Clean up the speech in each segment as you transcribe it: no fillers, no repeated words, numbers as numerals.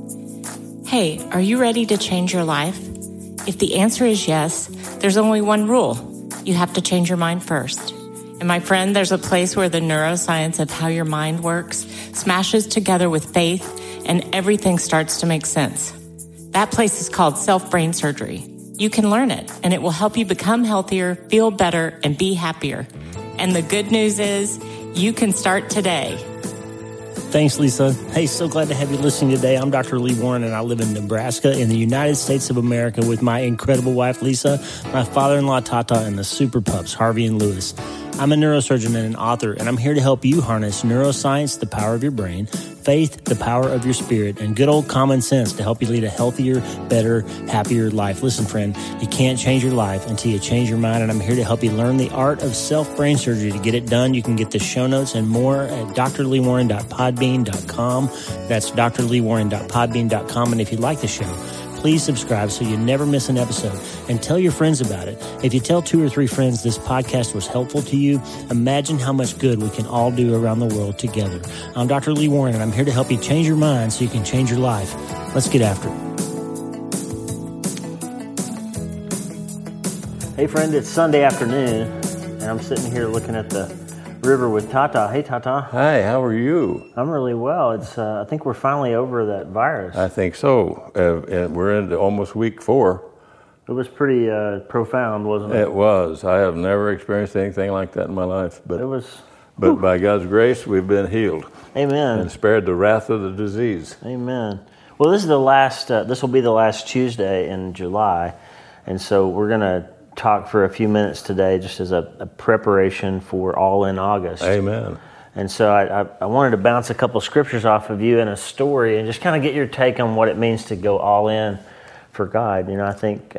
Hey, are you ready to change your life? If the answer is yes, there's only one rule. You have to change your mind first. And my friend, there's a place where the neuroscience of how your mind works smashes together with faith and everything starts to make sense. That place is called self-brain surgery. You can learn it, and it will help you become healthier, feel better, and be happier. And the good news is you can start today. Thanks, Lisa. Hey, so glad to have you listening today. I'm Dr. Lee Warren, and I live in Nebraska in the United States of America with my incredible wife, Lisa, my father-in-law, Tata, and the super pups, Harvey and Lewis. I'm a neurosurgeon and an author, and I'm here to help you harness neuroscience, the power of your brain, faith, the power of your spirit, and good old common sense to help you lead a healthier, better, happier life. Listen, friend, you can't change your life until you change your mind, and I'm here to help you learn the art of self-brain surgery. To get it done, you can get the show notes and more at drleewarren.podbean.com. That's drleewarren.podbean.com, and if you like the show, please subscribe so you never miss an episode, and tell your friends about it. If you tell 2 or 3 friends this podcast was helpful to you, imagine how much good we can all do around the world together. I'm Dr. Lee Warren, and I'm here to help you change your mind so you can change your life. Let's get after it. Hey friend, it's Sunday afternoon, and I'm sitting here looking at the river with Tata. Hey Tata. Hi, how are you? I'm really well. It's I think we're finally over that virus. I think so. We're into almost week 4. It was pretty profound, wasn't it? It was. I have never experienced anything like that in my life. But it was. But by God's grace, we've been healed. Amen. And spared the wrath of the disease. Amen. Well, this is the last. This will be the last Tuesday in July, and so we're gonna talk for a few minutes today just as a preparation for All In August. Amen. And so I wanted to bounce a couple scriptures off of you and a story and just kind of get your take on what it means to go all in for God. You know, I think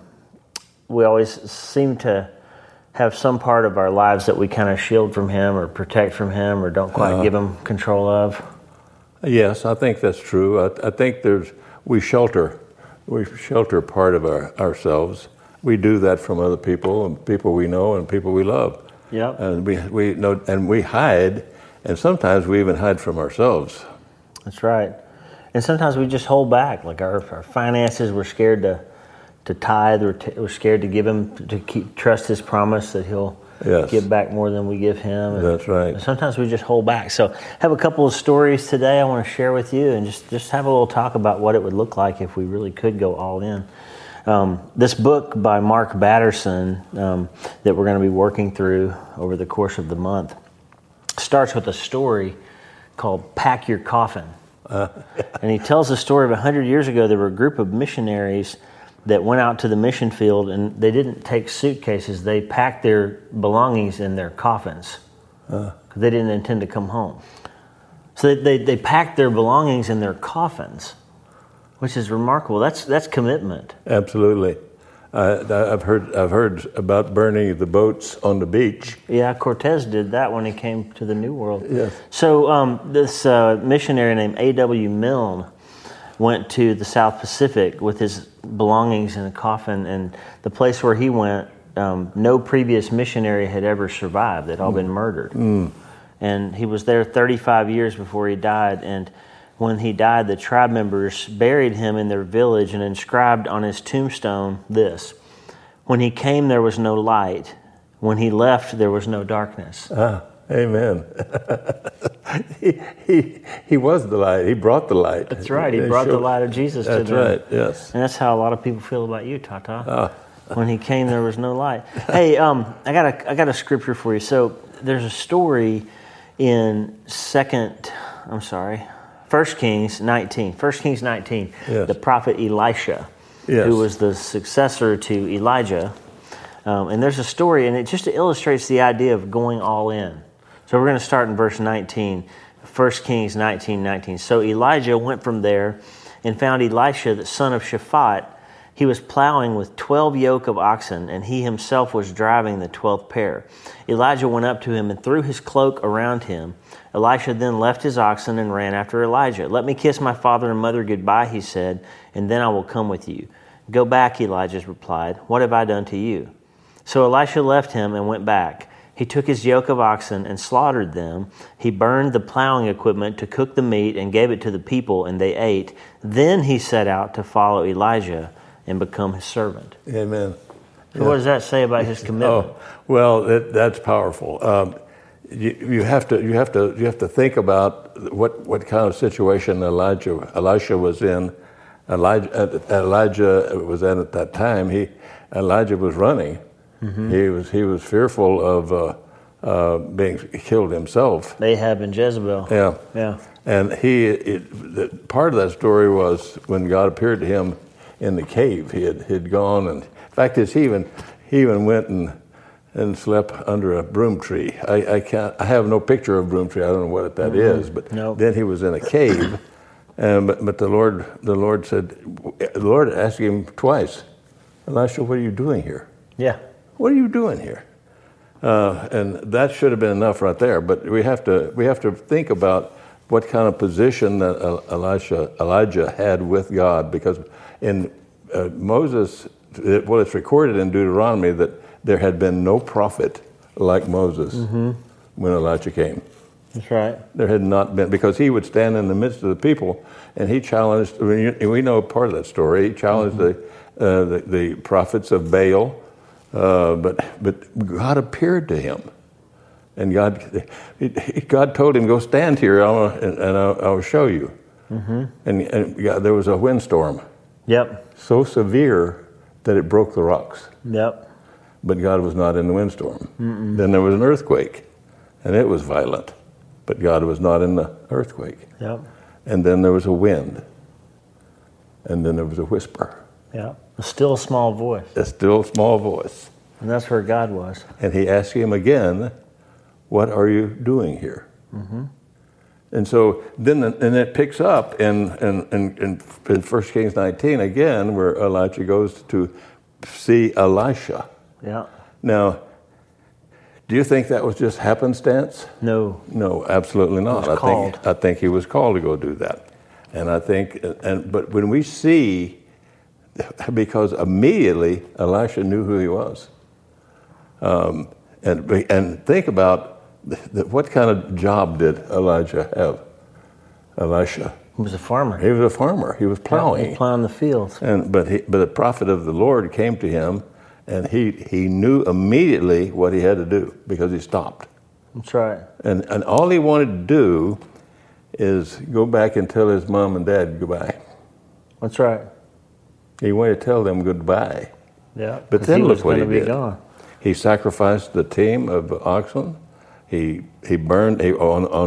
we always seem to have some part of our lives that we kind of shield from Him or protect from Him or don't quite give Him control of. Yes, I think that's true. I think we shelter part of ourselves. We do that from other people and people we know and people we love. Yep. And we know, and we hide, and sometimes we even hide from ourselves. That's right. And sometimes we just hold back, like our finances. We're scared to tithe, we're scared to give Him trust His promise that He'll give back more than we give Him. And that's right. Sometimes we just hold back. So I have a couple of stories today I want to share with you, and just have a little talk about what it would look like if we really could go all in. This book by Mark Batterson that we're going to be working through over the course of the month starts with a story called Pack Your Coffin. And he tells the story of 100 years ago. There were a group of missionaries that went out to the mission field, and they didn't take suitcases. They packed their belongings in their coffins because they didn't intend to come home. So they packed their belongings in their coffins, which is remarkable. That's commitment. Absolutely. I've heard about burning the boats on the beach. Yeah, Cortez did that when he came to the New World. Yes. So this missionary named A.W. Milne went to the South Pacific with his belongings in a coffin, and the place where he went, no previous missionary had ever survived. They'd all been murdered. And he was there 35 years before he died, and when he died, the tribe members buried him in their village and inscribed on his tombstone this: "When he came, there was no light. When he left, there was no darkness." Amen. he was the light. He brought the light. That's right. He brought the light of Jesus to them. That's right, yes. And that's how a lot of people feel about you, Tata. When he came, there was no light. Hey, I got a scripture for you. So there's a story in 1 Kings 19. 1 Kings 19, yes. The prophet Elisha, who was the successor to Elijah. And there's a story, and it just illustrates the idea of going all in. So we're going to start in verse 19, 1 Kings 19:19. So Elijah went from there and found Elisha, the son of Shaphat. He was plowing with 12 yoke of oxen, and he himself was driving the 12th pair. Elijah went up to him and threw his cloak around him. Elisha then left his oxen and ran after Elijah. "Let me kiss my father and mother goodbye," he said, "and then I will come with you." "Go back," Elijah replied. "What have I done to you?" So Elisha left him and went back. He took his yoke of oxen and slaughtered them. He burned the plowing equipment to cook the meat and gave it to the people, and they ate. Then he set out to follow Elijah and become his servant. Amen. So what does that say about his commitment? Oh, well, that's powerful. You have to think about what kind of situation Elisha was in. Elijah was in at that time. Elijah was running. Mm-hmm. He was fearful of being killed himself. Ahab and Jezebel. Yeah. And part of that story was when God appeared to him in the cave. He'd gone, and in fact, he even went and slept under a broom tree. I have no picture of a broom tree. I don't know what that is, but then he was in a cave. But the Lord asked him twice, Elisha, what are you doing here? Yeah. What are you doing here? And that should have been enough right there. But we have to think about what kind of position that Elijah had with God, because in Moses, it's recorded in Deuteronomy that there had been no prophet like Moses when Elijah came. That's right. There had not been, because he would stand in the midst of the people and he challenged. We know part of that story. He challenged the prophets of Baal, but God appeared to him, and God told him, "Go stand here, and I'll show you." Mm-hmm. And there was a windstorm. Yep. So severe that it broke the rocks. Yep. But God was not in the windstorm. Mm-mm. Then there was an earthquake, and it was violent. But God was not in the earthquake. Yep. And then there was a wind. And then there was a whisper. Yeah. A still small voice. A still small voice. And that's where God was. And he asked him again, what are you doing here? Mm-hmm. And so then it picks up in 1 Kings 19 again, where Elijah goes to see Elisha. Yeah. Now, do you think that was just happenstance? No. No, absolutely not. I think he was called to go do that. And I think, but when we see, because immediately Elisha knew who he was. And think about what kind of job did Elijah have? Elisha. He was a farmer. He was a farmer. He was plowing. He was plowing the fields. But the prophet of the Lord came to him, and he knew immediately what he had to do because he stopped. That's right. And all he wanted to do is go back and tell his mom and dad goodbye. That's right. He wanted to tell them goodbye. Yeah. But then look what he did. Gone. He sacrificed the team of oxen. He burned. He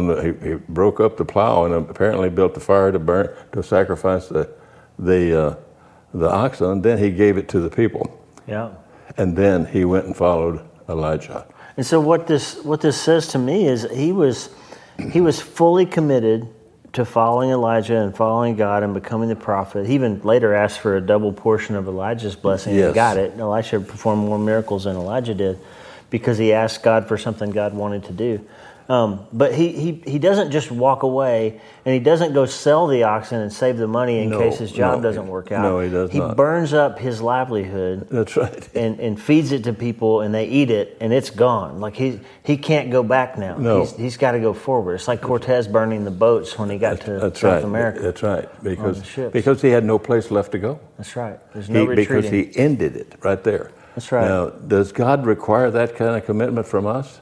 broke up the plow and apparently built the fire to sacrifice the oxen. And then he gave it to the people. Yeah. And then he went and followed Elijah. And so what this says to me is he was fully committed to following Elijah and following God and becoming the prophet. He even later asked for a double portion of Elijah's blessing and got it. And Elisha performed more miracles than Elijah did because he asked God for something God wanted to do. But he doesn't just walk away, and he doesn't go sell the oxen and save the money in case his job doesn't work out. No, he does not. He burns up his livelihood. That's right. And feeds it to people, and they eat it, and it's gone. Like he can't go back now. No. He's got to go forward. It's like Cortez burning the boats when he got to South America. That's right. Because he had no place left to go. That's right. There's no retreating. Because he ended it right there. That's right. Now, does God require that kind of commitment from us?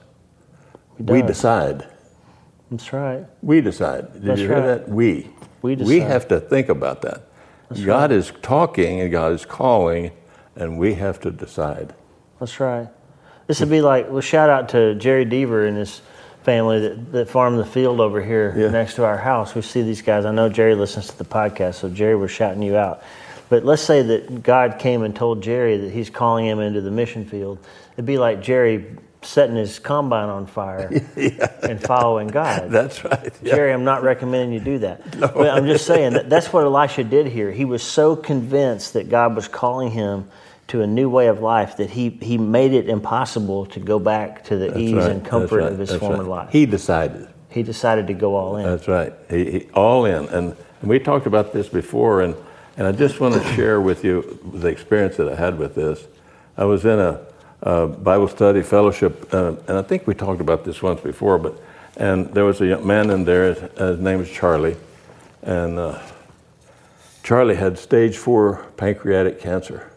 We decide. That's right. We decide. Did you hear that? We decide. We have to think about that. God is talking and God is calling, and we have to decide. That's right. This would be like, well, shout out to Jerry Deaver and his family that farm the field over here next to our house. We see these guys. I know Jerry listens to the podcast, so Jerry, we're shouting you out. But let's say that God came and told Jerry that he's calling him into the mission field. It'd be like Jerry setting his combine on fire and following God. That's right. Yeah. Jerry, I'm not recommending you do that. No. But I'm just saying that's what Elisha did here. He was so convinced that God was calling him to a new way of life that he made it impossible to go back to the ease and comfort of his former life. He decided. He decided to go all in. That's right. He all in. And we talked about this before, and I just want to share with you the experience that I had with this. I was in a Bible study, fellowship, and I think we talked about this once before, and there was a young man in there, his name was Charlie, and Charlie had stage 4 pancreatic cancer.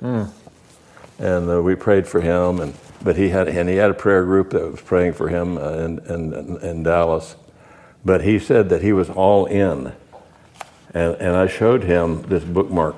And we prayed for him, but he had a prayer group that was praying for him in Dallas. But he said that he was all in, and I showed him this bookmark.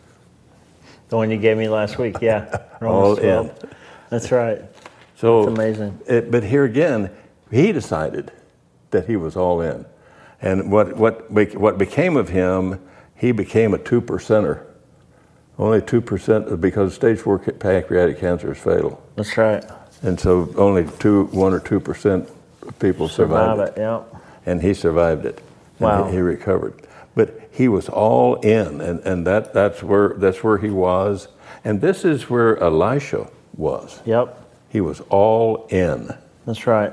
The one you gave me last week, yeah. All in. That's right. So that's amazing. But here again, he decided that he was all in, and what became of him, he became a 2%er. Only 2%, because stage 4 pancreatic cancer is fatal. That's right. And so only 1 or 2% of people survive it. Yeah. And he survived it. Wow. And he recovered. But he was all in, and that's where he was. And this is where Elisha was. Yep. He was all in. That's right.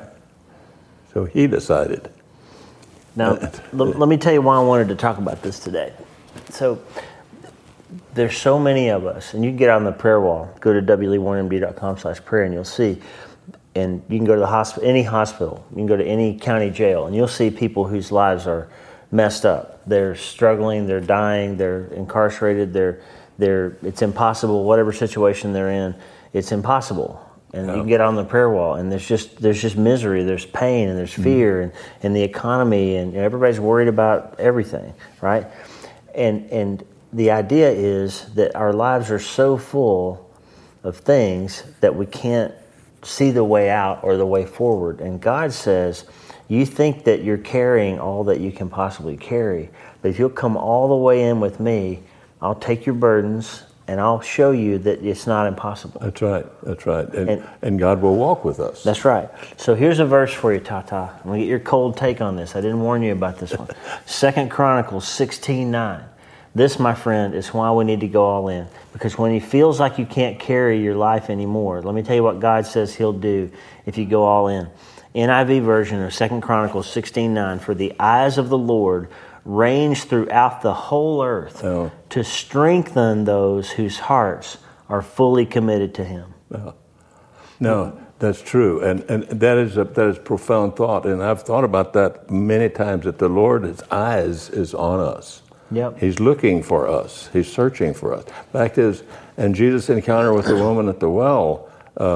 So he decided. Now, let me tell you why I wanted to talk about this today. So there's so many of us, and you can get on the prayer wall, go to wlee1md.com/prayer, and you'll see, and you can go to the hospital, any hospital, you can go to any county jail, and you'll see people whose lives are messed up. They're struggling, they're dying, they're incarcerated, it's impossible, whatever situation they're in, it's impossible. And you can get on the prayer wall, and there's just misery, there's pain, and there's fear, and the economy, and everybody's worried about everything, right? And the idea is that our lives are so full of things that we can't see the way out or the way forward. And God says, you think that you're carrying all that you can possibly carry, but if you'll come all the way in with me, I'll take your burdens and I'll show you that it's not impossible. That's right. That's right. And God will walk with us. That's right. So here's a verse for you, Tata. I'm going to get your cold take on this. I didn't warn you about this one. 2 Chronicles 16:9. This, my friend, is why we need to go all in. Because when he feels like you can't carry your life anymore, let me tell you what God says he'll do if you go all in. NIV version of 2 Chronicles 16:9, for the eyes of the Lord range throughout the whole earth to strengthen those whose hearts are fully committed to him. No, that's true. And that is profound thought. And I've thought about that many times, that the Lord's eyes is on us. Yep. He's looking for us. He's searching for us. Fact is, and Jesus' encounter with the woman at the well,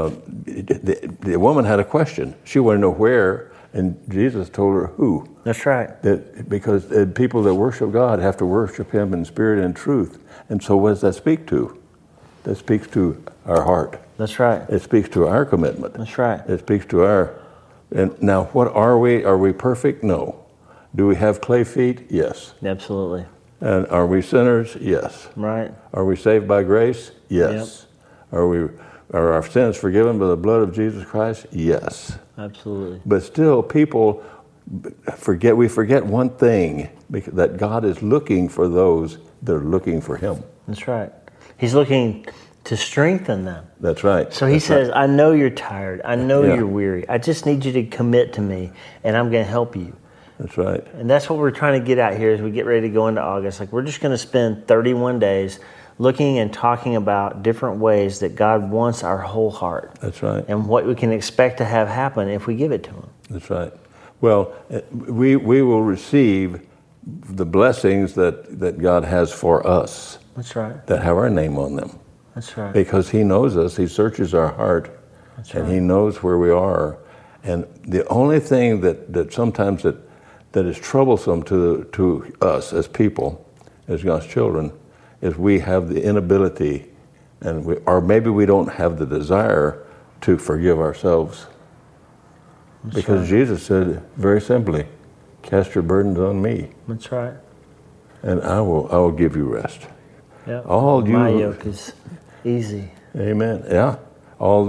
the woman had a question. She wanted to know where, and Jesus told her who. That's right. Because people that worship God have to worship him in spirit and truth. And so what does that speak to? That speaks to our heart. That's right. It speaks to our commitment. That's right. It speaks to our... And now, what are we? Are we perfect? No. Do we have clay feet? Yes. Absolutely. And are we sinners? Yes. Right. Are we saved by grace? Yes. Yep. Are our sins forgiven by the blood of Jesus Christ? Yes. Absolutely. But still, people we forget one thing, that God is looking for those that are looking for him. That's right. He's looking to strengthen them. That's right. So he says, I know you're tired. I know you're weary. I just need you to commit to me, and I'm going to help you. That's right. And that's what we're trying to get at here as we get ready to go into August. Like, we're just going to spend 31 days looking and talking about different ways that God wants our whole heart. That's right. And what we can expect to have happen if we give it to him. That's right. Well, we will receive the blessings that God has for us. That's right. That have our name on them. That's right. Because he knows us. He searches our heart. That's and right. he knows where we are. And the only thing that sometimes that is troublesome to us as people, as God's children, is we have the inability, or maybe we don't have the desire to forgive ourselves. That's because right. Jesus said very simply, cast your burdens on me. That's right. And I will give you rest. Yeah. My yoke is easy. Amen. Yeah. All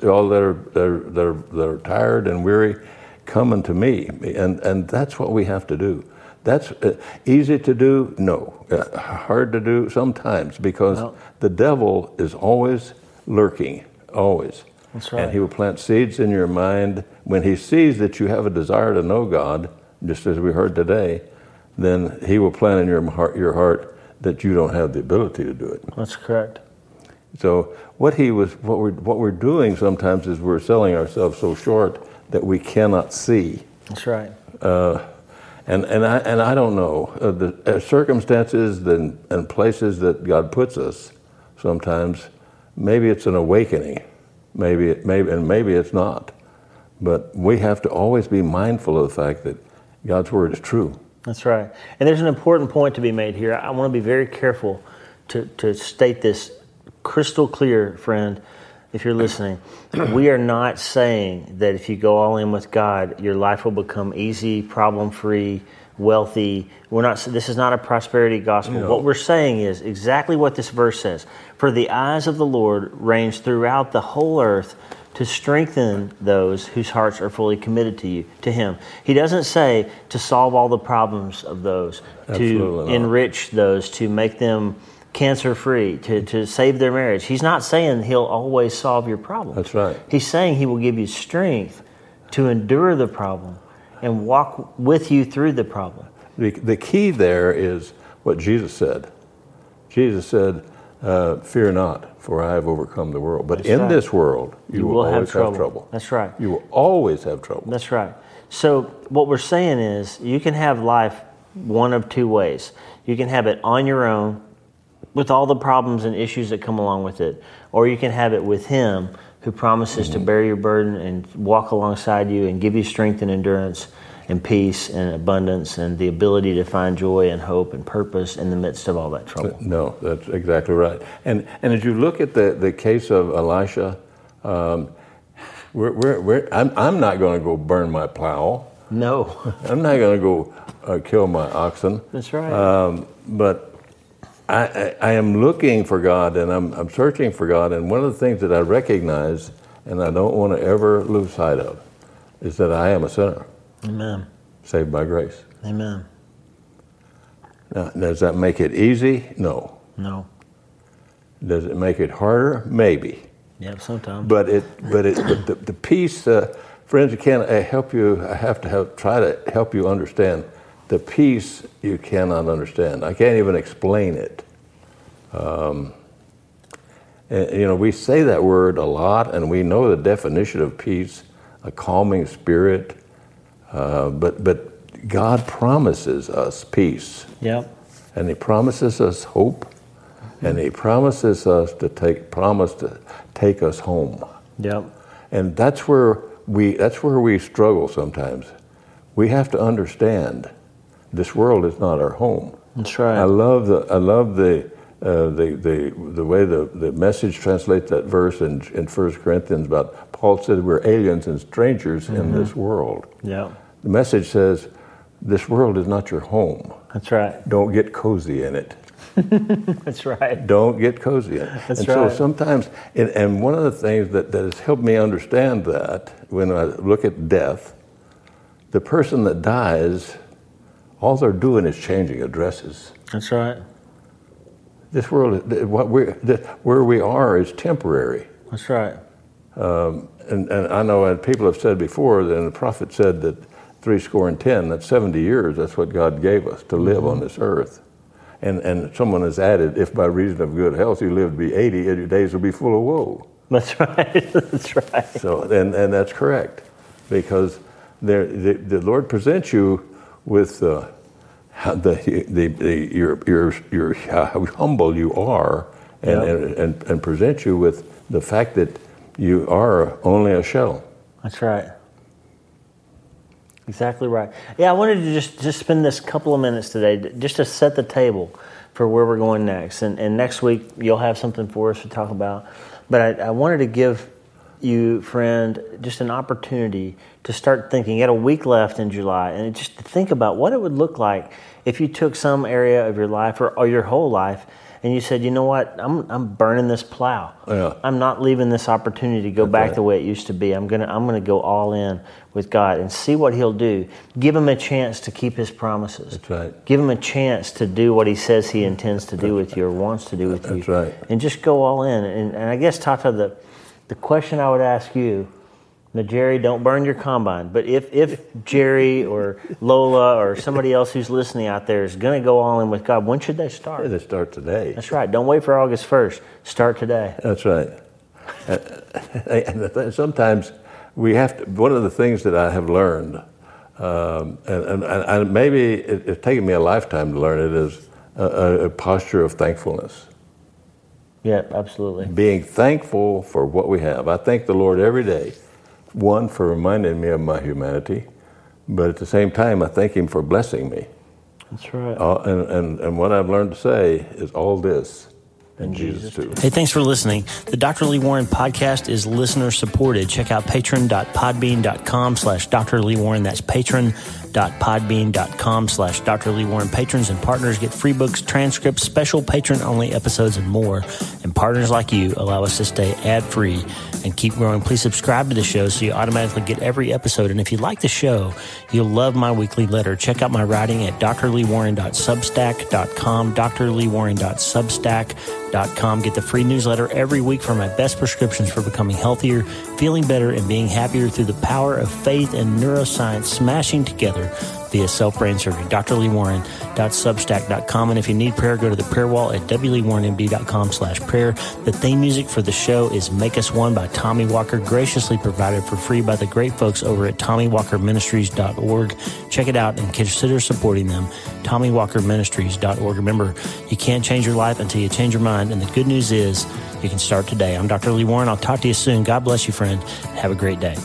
that are tired and weary, come unto me, and that's what we have to do. That's easy to do? No. Hard to do sometimes, because the devil is always lurking, always. That's right. And he will plant seeds in your mind. When he sees that you have a desire to know God, just as we heard today, then he will plant in your heart that you don't have the ability to do it. That's correct. So what we're doing sometimes is we're selling ourselves so short that we cannot see. That's right. And I don't know the circumstances and places that God puts us. Sometimes maybe it's an awakening, maybe it's not. But we have to always be mindful of the fact that God's word is true. That's right. And there's an important point to be made here. I want to be very careful to state this crystal clear, friend, if you're listening. We are not saying that if you go all in with God, your life will become easy, problem-free, wealthy. This is not a prosperity gospel. No. What we're saying is exactly what this verse says. For the eyes of the Lord range throughout the whole earth to strengthen those whose hearts are fully committed to Him. He doesn't say to solve all the problems of those, to enrich those, to make them cancer-free, to save their marriage. He's not saying He'll always solve your problem. That's right. He's saying He will give you strength to endure the problem and walk with you through the problem. The key there is what Jesus said. Jesus said, fear not, for I have overcome the world. But in this world, you will always have trouble. That's right. You will always have trouble. That's right. So what we're saying is you can have life one of two ways. You can have it on your own with all the problems and issues that come along with it, or you can have it with Him who promises to bear your burden and walk alongside you and give you strength and endurance and peace and abundance and the ability to find joy and hope and purpose in the midst of all that trouble. No, that's exactly right. And as you look at the case of Elisha, I'm not going to go burn my plow. No. I'm not going to go kill my oxen. That's right. But I am looking for God, and I'm searching for God, and one of the things that I recognize, and I don't want to ever lose sight of, is that I am a sinner. Amen. Saved by grace. Amen. Now, does that make it easy? No. No. Does it make it harder? Maybe. Yeah, sometimes. But the peace, friends, help you. I have to try to help you understand. The peace you cannot understand. I can't even explain it. We say that word a lot, and we know the definition of peace, a calming spirit. But God promises us peace. Yep. And He promises us hope, and He promises us to take us home. Yep. And that's where we struggle sometimes. We have to understand this world is not our home. That's right. I love the way the Message translates that verse in 1 Corinthians about Paul said we're aliens and strangers in this world. Yeah. The Message says this world is not your home. That's right. Don't get cozy in it. That's right. Don't get cozy in it. That's and right. So sometimes, and one of the things that has helped me understand that when I look at death, the person that dies, all they're doing is changing addresses. That's right. This world, where we are, is temporary. That's right. And I know, and people have said before, and the prophet said that 70 that's 70 years. That's what God gave us to live on this earth. And someone has added, if by reason of good health you live to be 80, your days will be full of woe. That's right. That's right. So, and that's correct, because the Lord presents you with how humble you are, and present you with the fact that you are only a shell. That's right. Exactly right. Yeah, I wanted to just spend this couple of minutes today just to set the table for where we're going next. And next week you'll have something for us to talk about. But I wanted to give you, friend, just an opportunity to start thinking. You got a week left in July, and just to think about what it would look like if you took some area of your life or your whole life and you said, you know what, I'm burning this plow. Yeah. I'm not leaving this opportunity to go back the way it used to be. I'm gonna go all in with God and see what He'll do. Give Him a chance to keep His promises. That's right. Give Him a chance to do what He says He intends to do with you or wants to do with you. That's right. And just go all in. And I guess, Tata, the question I would ask you Now, Jerry, don't burn your combine. But if Jerry or Lola or somebody else who's listening out there is going to go all in with God, when should they start? They start today. That's right. Don't wait for August 1st. Start today. That's right. And sometimes we have to. One of the things that I have learned, and maybe it's taken me a lifetime to learn it, is a posture of thankfulness. Yeah, absolutely. Being thankful for what we have. I thank the Lord every day. One, for reminding me of my humanity, but at the same time, I thank Him for blessing me. That's right. And what I've learned to say is all this. And Jesus too. Hey, thanks for listening. The Dr. Lee Warren podcast is listener supported. Check out patron.podbean.com/Dr. Lee Warren. That's patron.podbean.com/Dr. Lee Warren. Patrons and partners get free books, transcripts, special patron-only episodes, and more. And partners like you allow us to stay ad-free and keep growing. Please subscribe to the show so you automatically get every episode. And if you like the show, you'll love my weekly letter. Check out my writing at drleewarren.substack.com, drleewarren.substack.com. Get the free newsletter every week for my best prescriptions for becoming healthier, feeling better, and being happier through the power of faith and neuroscience smashing together via self-brain surgery. drleewarren.substack.com. And if you need prayer, go to the prayer wall at wleewarrenmd.com/prayer. The theme music for the show is Make Us One by Tommy Walker, graciously provided for free by the great folks over at TommyWalkerMinistries.org. Check it out and consider supporting them. TommyWalkerMinistries.org. Remember, you can't change your life until you change your mind. And the good news is you can start today. I'm Dr. Lee Warren. I'll talk to you soon. God bless you, friend. Have a great day.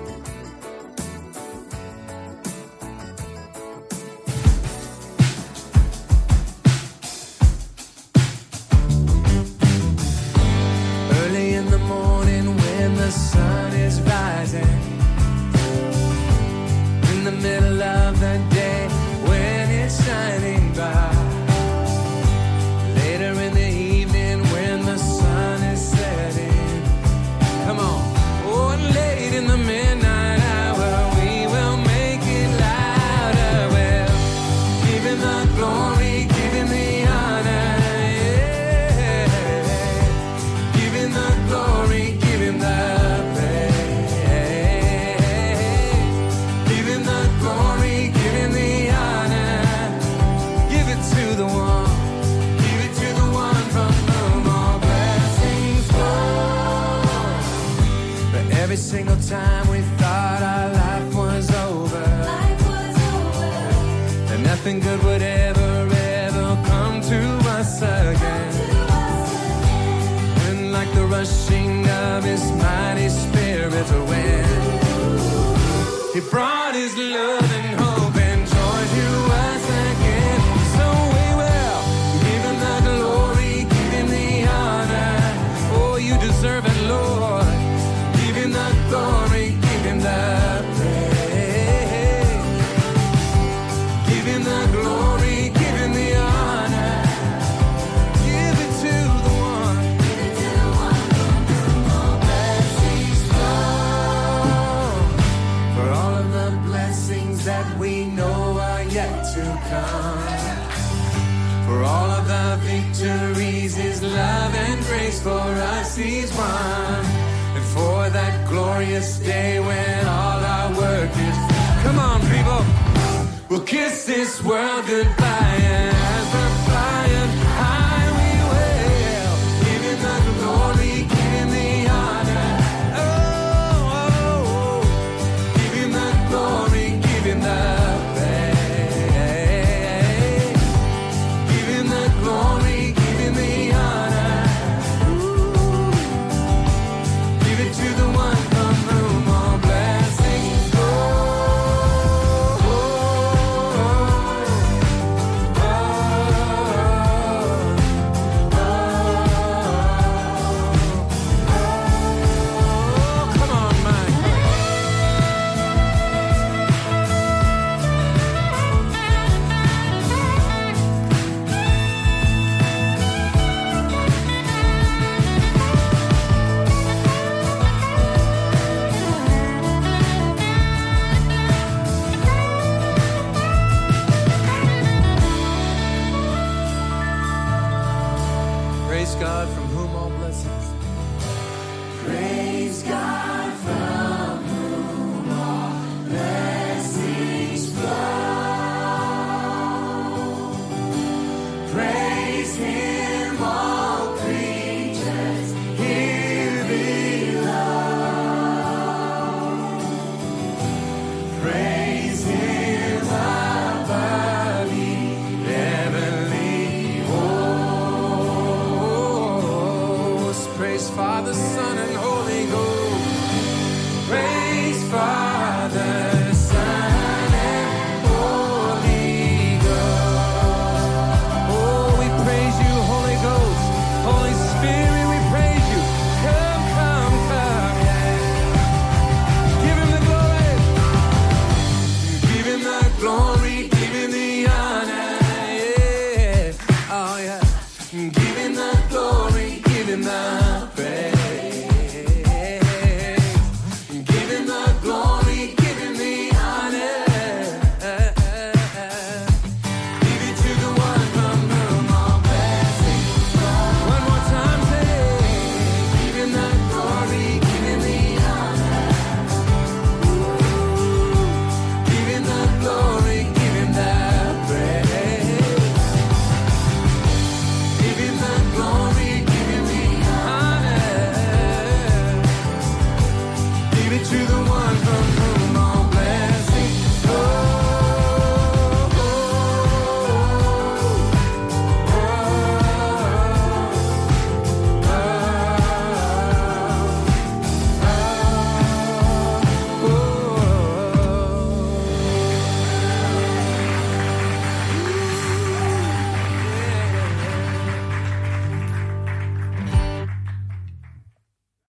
Nothing good would ever come to us again. When like the rushing of His mighty Spirit wind, He brought His love and hope and joy to us again. So we will give Him the glory, give Him the honor. Oh, you deserve it, Lord. Give Him the glory, give Him the glory, give Him the honor. Give it to the one. Give it to the one. All blessings flow. For all of the blessings that we know are yet to come. For all of the victories His love and grace for us He's won. And for that glorious day when all our work is. Come on, people. We'll kiss this world goodbye, and as we're flying high, we will give Him the glory, give Him the honor. Oh, give Him the glory, give Him the praise. Give Him the glory, give Him the honor. Ooh. Give it to the one from whom all blessings go. Praise God from whom all blessings. Praise God from whom Him, all creatures here below. Praise Him above, ye heavenly hosts. Praise Father, Son, and Holy Ghost. Praise Father, Son, and Holy Ghost. Oh, we praise you, Holy Ghost. Holy Spirit, we praise you. Come, come, come, yeah. Give Him the glory. Give Him the glory. Give Him the honor. Yeah. Oh, yeah. Give Him the glory. Give Him the praise. Give Him the glory. Give Him the honor. Give it to the one from whom all blessings flow. One more time, say, give Him the glory. Give Him the honor. Give Him the glory. Give Him the praise. Give Him the glory. Give Him the honor. Give it to the one from